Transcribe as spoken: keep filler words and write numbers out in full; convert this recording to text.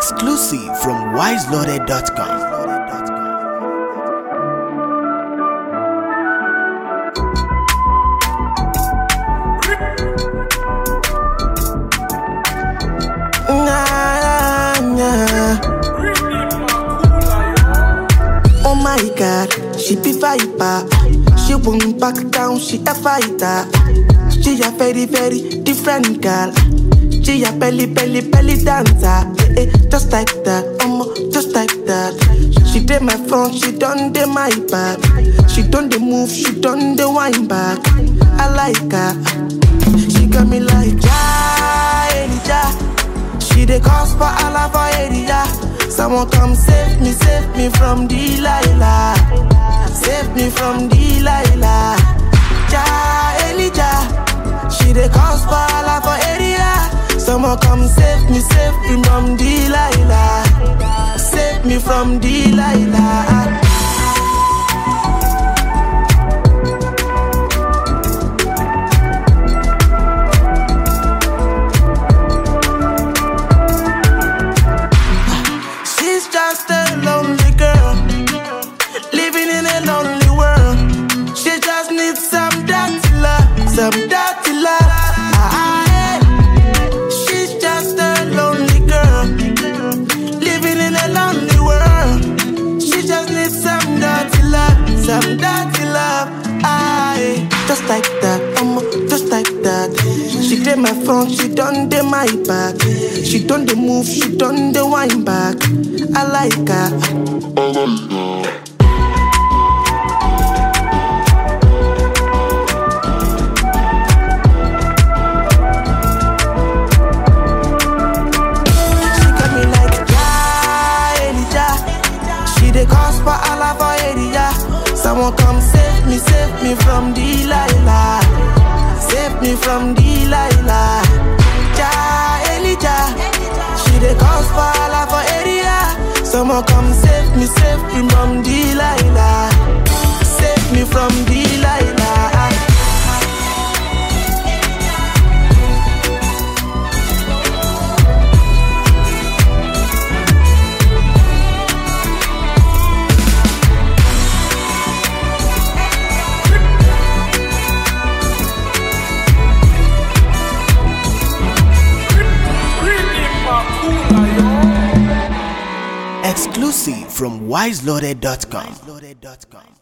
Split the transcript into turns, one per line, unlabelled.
Exclusive from wise loaded dot com.
Oh my God, she be viper. She won't back down, she a fighter. She a very, very different girl. She a belly, belly, belly dancer. Eh, eh, just like that, um, just like that. She did my front, she done the my back. She done the move, she done the wine back. I like her. She got me like ja, Elijah. She the cause for Allah for area. Someone come save me, save me from Delilah. Save me from Delilah. Ja, Elijah. She the cause for Allah for area. Someone come save me, save me from Delilah. Save me from Delilah. Just a lonely girl, living in a lonely world. She just needs some dirty love, some dirty love. Ah, yeah. She's just a lonely girl, living in a lonely world. She just needs some dirty love, some dirty love. Ah, yeah. Just like that, um, just like that. She did my front, she done the my back. She done the move, she done the wine back. I like her. She got me like ja, Elijah. She the cause for Allah for area. Someone come save me, save me from Delilah. Save me from Delilah. Ja, Elijah. She the cause for Allah for area. Someone come save me, save me from Delilah. Save me from Delilah.
Exclusive from wise loaded dot com.